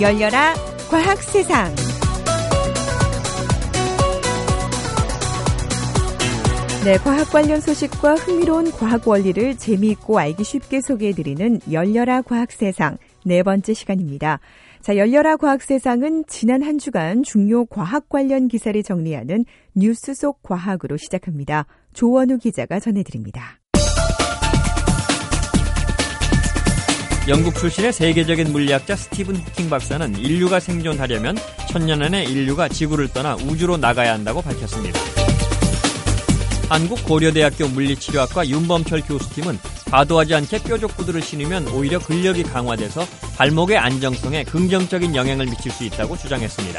열려라 과학세상. 네, 과학 관련 소식과 흥미로운 과학 원리를 재미있고 알기 쉽게 소개해드리는 열려라 과학세상 네 번째 시간입니다. 자, 열려라 과학세상은 지난 한 주간 중요 과학 관련 기사를 정리하는 뉴스 속 과학으로 시작합니다. 조원우 기자가 전해드립니다. 영국 출신의 세계적인 물리학자 스티븐 호킹 박사는 인류가 생존하려면 1000년 안에 인류가 지구를 떠나 우주로 나가야 한다고 밝혔습니다. 한국 고려대학교 물리치료학과 윤범철 교수팀은 과도하지 않게 뾰족 구두를 신으면 오히려 근력이 강화돼서 발목의 안정성에 긍정적인 영향을 미칠 수 있다고 주장했습니다.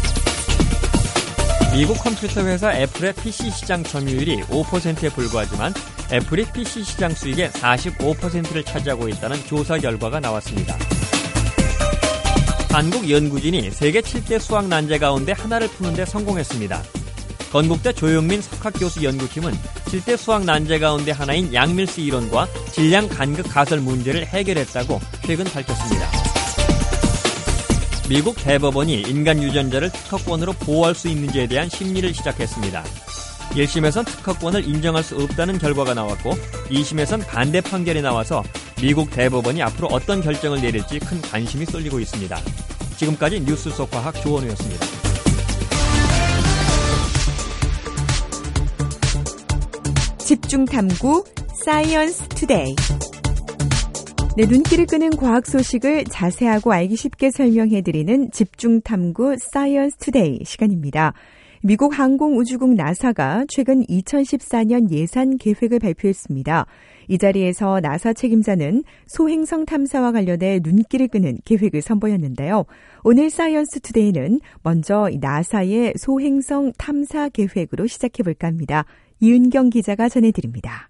미국 컴퓨터 회사 애플의 PC 시장 점유율이 5%에 불과하지만 애플이 PC 시장 수익의 45%를 차지하고 있다는 조사 결과가 나왔습니다. 한국 연구진이 세계 7대 수학 난제 가운데 하나를 푸는 데 성공했습니다. 건국대 조영민 석학교수 연구팀은 7대 수학 난제 가운데 하나인 양밀스 이론과 질량 간극 가설 문제를 해결했다고 최근 밝혔습니다. 미국 대법원이 인간 유전자를 특허권으로 보호할 수 있는지에 대한 심리를 시작했습니다. 1심에선 특허권을 인정할 수 없다는 결과가 나왔고 2심에선 반대 판결이 나와서 미국 대법원이 앞으로 어떤 결정을 내릴지 큰 관심이 쏠리고 있습니다. 지금까지 뉴스 속 과학 조원우였습니다. 집중 탐구 사이언스 투데이. 네, 눈길을 끄는 과학 소식을 자세하고 알기 쉽게 설명해드리는 집중 탐구 사이언스 투데이 시간입니다. 미국 항공우주국 나사가 최근 2014년 예산 계획을 발표했습니다. 이 자리에서 나사 책임자는 소행성 탐사와 관련해 눈길을 끄는 계획을 선보였는데요. 오늘 사이언스 투데이는 먼저 나사의 소행성 탐사 계획으로 시작해볼까 합니다. 이은경 기자가 전해드립니다.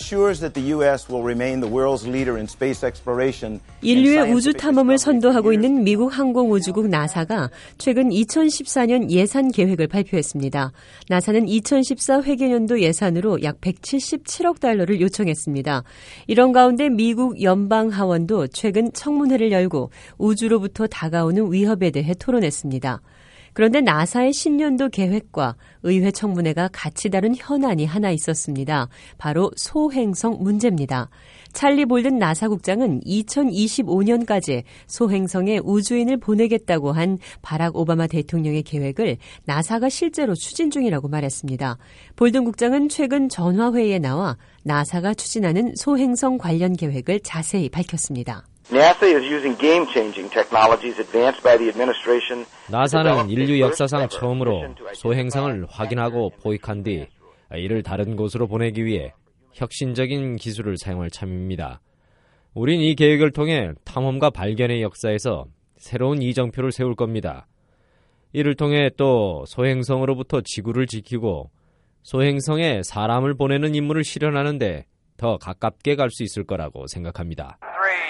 인류의 우주 탐험을 선도하고 있는 미국 항공우주국 나사가 최근 2014년 예산 계획을 발표했습니다. 나사는 2014 회계년도 예산으로 약 177억 달러를 요청했습니다. 이런 가운데 미국 연방하원도 최근 청문회를 열고 우주로부터 다가오는 위협에 대해 토론했습니다. 그런데 나사의 신년도 계획과 의회 청문회가 같이 다룬 현안이 하나 있었습니다. 바로 소행성 문제입니다. 찰리 볼든 나사 국장은 2025년까지 소행성에 우주인을 보내겠다고 한 바락 오바마 대통령의 계획을 나사가 실제로 추진 중이라고 말했습니다. 볼든 국장은 최근 전화회의에 나와 나사가 추진하는 소행성 관련 계획을 자세히 밝혔습니다. 나사는 인류 역사상 처음으로 소행성을 확인하고 포획한 뒤 이를 다른 곳으로 보내기 위해 혁신적인 기술을 사용할 참입니다. 우린 이 계획을 통해 탐험과 발견의 역사에서 새로운 이정표를 세울 겁니다. 이를 통해 또 소행성으로부터 지구를 지키고 소행성에 사람을 보내는 임무를 실현하는데 더 가깝게 갈 수 있을 거라고 생각합니다.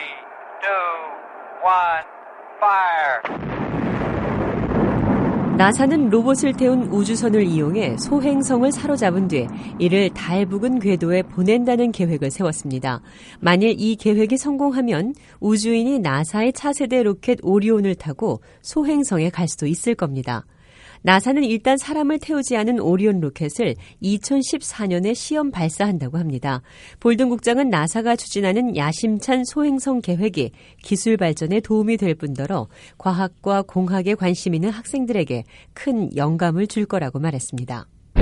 나사는 로봇을 태운 우주선을 이용해 소행성을 사로잡은 뒤 이를 달 부근 궤도에 보낸다는 계획을 세웠습니다. 만일 이 계획이 성공하면 우주인이 나사의 차세대 로켓 오리온을 타고 소행성에 갈 수도 있을 겁니다. 나사는 일단 사람을 태우지 않은 오리온 로켓을 2014년에 시험 발사한다고 합니다. 볼든 국장은 나사가 추진하는 야심찬 소행성 계획이 기술 발전에 도움이 될 뿐더러 과학과 공학에 관심 있는 학생들에게 큰 영감을 줄 거라고 말했습니다.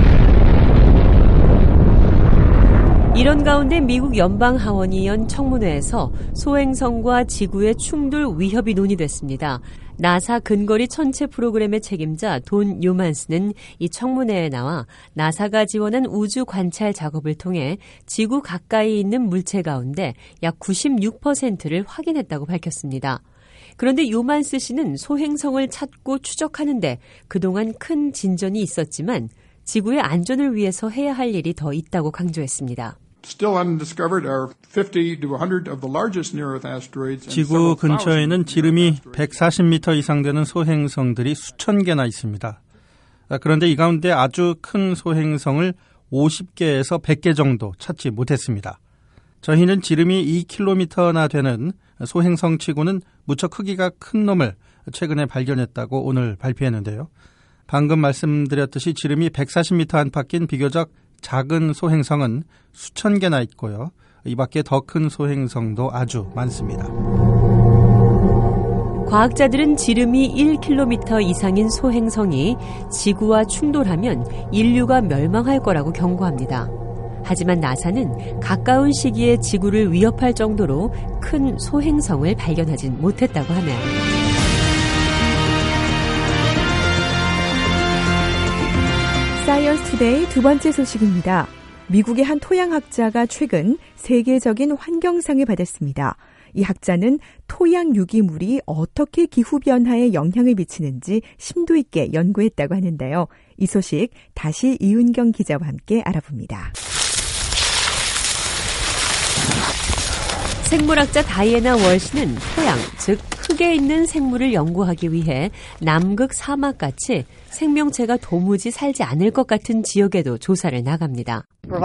이런 가운데 미국 연방하원이 연 청문회에서 소행성과 지구의 충돌 위협이 논의됐습니다. 나사 근거리 천체 프로그램의 책임자 돈 요만스는 이 청문회에 나와 나사가 지원한 우주 관찰 작업을 통해 지구 가까이 있는 물체 가운데 약 96%를 확인했다고 밝혔습니다. 그런데 요만스 씨는 소행성을 찾고 추적하는데 그동안 큰 진전이 있었지만 지구의 안전을 위해서 해야 할 일이 더 있다고 강조했습니다. 지구 근처에는 지름이 140m 이상 되는 소행성들이 수천 개나 있습니다. 그런데 이 가운데 아주 큰 소행성을 50개에서 100개 정도 찾지 못했습니다. 저희는 지름이 2km나 되는 소행성치고는 무척 크기가 큰 놈을 최근에 발견했다고 오늘 발표했는데요. 방금 말씀드렸듯이 지름이 140m 안팎인 비교적 작은 소행성은 수천 개나 있고요. 이 밖에 더 큰 소행성도 아주 많습니다. 과학자들은 지름이 1km 이상인 소행성이 지구와 충돌하면 인류가 멸망할 거라고 경고합니다. 하지만 나사는 가까운 시기에 지구를 위협할 정도로 큰 소행성을 발견하진 못했다고 하네요. 사이언스 투데이 두 번째 소식입니다. 미국의 한 토양학자가 최근 세계적인 환경상을 받았습니다. 이 학자는 토양 유기물이 어떻게 기후변화에 영향을 미치는지 심도 있게 연구했다고 하는데요. 이 소식 다시 이은경 기자와 함께 알아봅니다. 생물학자 다이애나 월시는 토양, 즉 흙에 있는 생물을 연구하기 위해 남극 사막같이 생명체가 도무지 살지 않을 것 같은 지역에도 조사를 나갑니다.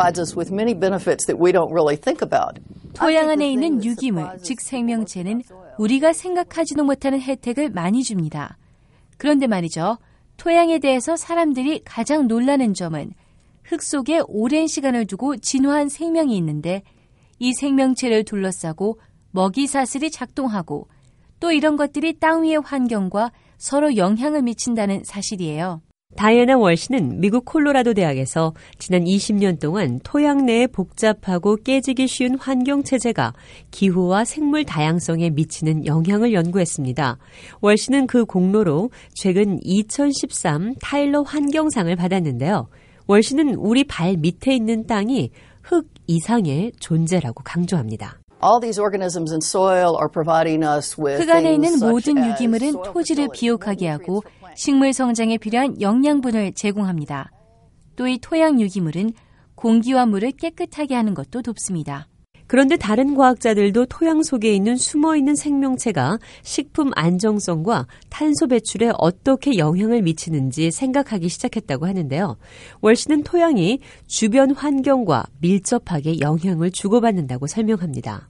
토양 안에 있는 유기물, 즉 생명체는 우리가 생각하지도 못하는 혜택을 많이 줍니다. 그런데 말이죠. 토양에 대해서 사람들이 가장 놀라는 점은 흙 속에 오랜 시간을 두고 진화한 생명이 있는데 이 생명체를 둘러싸고 먹이사슬이 작동하고 또 이런 것들이 땅 위의 환경과 서로 영향을 미친다는 사실이에요. 다이애나 월시는 미국 콜로라도 대학에서 지난 20년 동안 토양 내에 복잡하고 깨지기 쉬운 환경체제가 기후와 생물 다양성에 미치는 영향을 연구했습니다. 월시는 그 공로로 최근 2013 타일러 환경상을 받았는데요. 월시는 우리 발 밑에 있는 땅이 흙 이상의 존재라고 강조합니다. 흙 안에 있는 모든 유기물은 토지를 비옥하게 하고 식물 성장에 필요한 영양분을 제공합니다. 또 이 토양 유기물은 공기와 물을 깨끗하게 하는 것도 돕습니다. 그런데 다른 과학자들도 토양 속에 있는 숨어있는 생명체가 식품 안정성과 탄소 배출에 어떻게 영향을 미치는지 생각하기 시작했다고 하는데요. 월시는 토양이 주변 환경과 밀접하게 영향을 주고받는다고 설명합니다.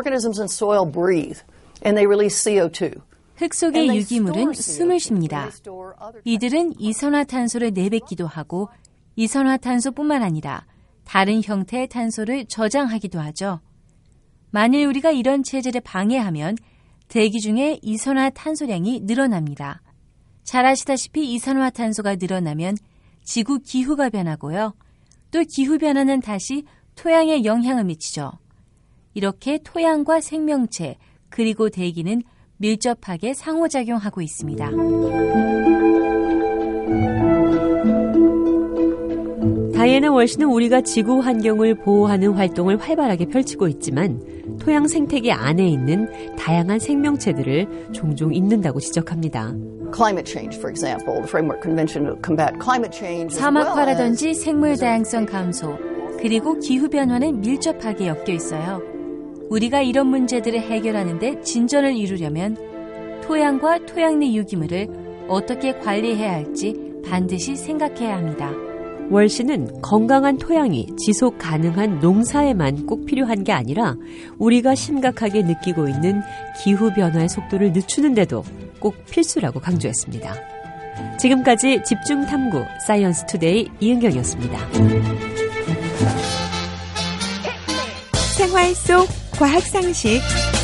흙 속의 유기물은 숨을 쉽니다. 이들은 이산화탄소를 내뱉기도 하고 이산화탄소뿐만 아니라 다른 형태의 탄소를 저장하기도 하죠. 만일 우리가 이런 체제를 방해하면 대기 중에 이산화탄소량이 늘어납니다. 잘 아시다시피 이산화탄소가 늘어나면 지구 기후가 변하고요. 또 기후변화는 다시 토양에 영향을 미치죠. 이렇게 토양과 생명체 그리고 대기는 밀접하게 상호작용하고 있습니다. 다이애나 월시는 우리가 지구 환경을 보호하는 활동을 활발하게 펼치고 있지만 토양 생태계 안에 있는 다양한 생명체들을 종종 잊는다고 지적합니다. 사막화라든지 생물 다양성 감소, 그리고 기후변화는 밀접하게 엮여 있어요. 우리가 이런 문제들을 해결하는 데 진전을 이루려면 토양과 토양 내 유기물을 어떻게 관리해야 할지 반드시 생각해야 합니다. 월시는 건강한 토양이 지속 가능한 농사에만 꼭 필요한 게 아니라 우리가 심각하게 느끼고 있는 기후변화의 속도를 늦추는 데도 꼭 필수라고 강조했습니다. 지금까지 집중탐구 사이언스 투데이 이은경이었습니다. 생활 속 과학상식.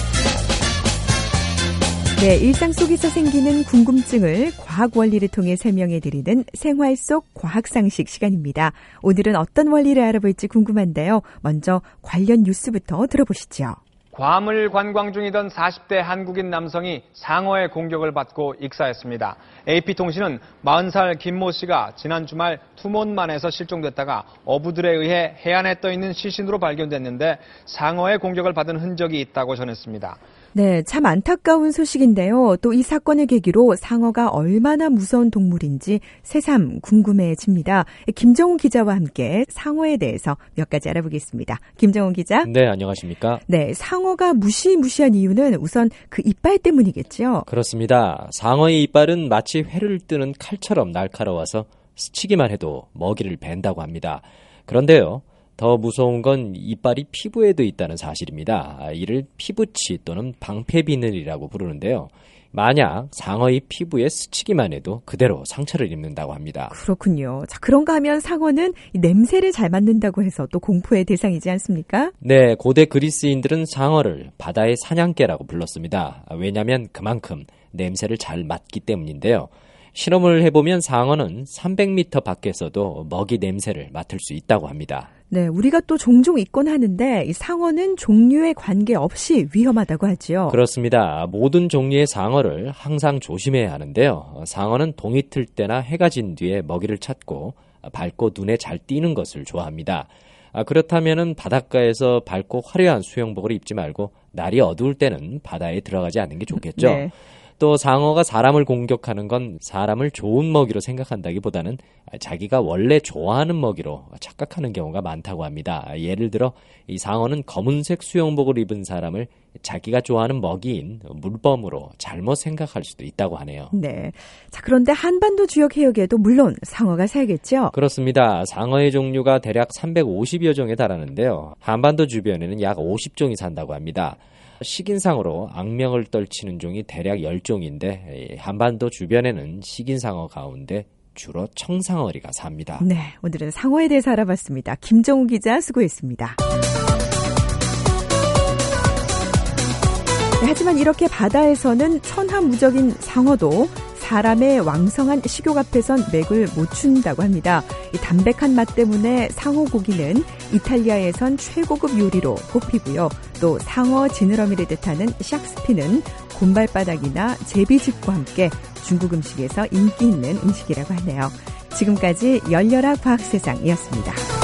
네, 일상 속에서 생기는 궁금증을 과학 원리를 통해 설명해드리는 생활 속 과학상식 시간입니다. 오늘은 어떤 원리를 알아볼지 궁금한데요. 먼저 관련 뉴스부터 들어보시죠. 괌을 관광 중이던 40대 한국인 남성이 상어의 공격을 받고 익사했습니다. AP통신은 40살 김모 씨가 지난 주말 투몬만에서 실종됐다가 어부들에 의해 해안에 떠있는 시신으로 발견됐는데 상어의 공격을 받은 흔적이 있다고 전했습니다. 네, 참 안타까운 소식인데요. 또 이 사건을 계기로 상어가 얼마나 무서운 동물인지 새삼 궁금해집니다. 김정훈 기자와 함께 상어에 대해서 몇 가지 알아보겠습니다. 김정훈 기자. 네, 안녕하십니까? 네, 상어가 무시무시한 이유는 우선 그 이빨 때문이겠죠? 그렇습니다. 상어의 이빨은 마치 회를 뜨는 칼처럼 날카로워서 스치기만 해도 먹이를 벤다고 합니다. 그런데요, 더 무서운 건 이빨이 피부에도 있다는 사실입니다. 이를 피부치 또는 방패비늘이라고 부르는데요. 만약 상어의 피부에 스치기만 해도 그대로 상처를 입는다고 합니다. 그렇군요. 자, 그런가 하면 상어는 냄새를 잘 맡는다고 해서 또 공포의 대상이지 않습니까? 네, 고대 그리스인들은 상어를 바다의 사냥개라고 불렀습니다. 왜냐하면 그만큼 냄새를 잘 맡기 때문인데요. 실험을 해보면 상어는 300m 밖에서도 먹이 냄새를 맡을 수 있다고 합니다. 네, 우리가 또 종종 있곤 하는데 이 상어는 종류에 관계없이 위험하다고 하죠. 그렇습니다. 모든 종류의 상어를 항상 조심해야 하는데요. 상어는 동이 틀 때나 해가 진 뒤에 먹이를 찾고 밝고 눈에 잘 띄는 것을 좋아합니다. 그렇다면 바닷가에서 밝고 화려한 수영복을 입지 말고 날이 어두울 때는 바다에 들어가지 않는 게 좋겠죠. 네. 또 상어가 사람을 공격하는 건 사람을 좋은 먹이로 생각한다기보다는 자기가 원래 좋아하는 먹이로 착각하는 경우가 많다고 합니다. 예를 들어 이 상어는 검은색 수영복을 입은 사람을 자기가 좋아하는 먹이인 물범으로 잘못 생각할 수도 있다고 하네요. 네. 자, 그런데 한반도 지역 해역에도 물론 상어가 살겠죠? 그렇습니다. 상어의 종류가 대략 350여 종에 달하는데요. 한반도 주변에는 약 50종이 산다고 합니다. 식인상어로 악명을 떨치는 종이 대략 10종인데 한반도 주변에는 식인상어 가운데 주로 청상어리가 삽니다. 네, 오늘은 상어에 대해서 알아봤습니다. 김정우 기자 수고했습니다. 네, 하지만 이렇게 바다에서는 천하무적인 상어도 사람의 왕성한 식욕 앞에선 맥을 못 춘다고 합니다. 이 담백한 맛 때문에 상어 고기는 이탈리아에선 최고급 요리로 꼽히고요. 또 상어 지느러미를 뜻하는 샥스피는 곰발바닥이나 제비즙과 함께 중국 음식에서 인기 있는 음식이라고 하네요. 지금까지 열려라 과학세상이었습니다.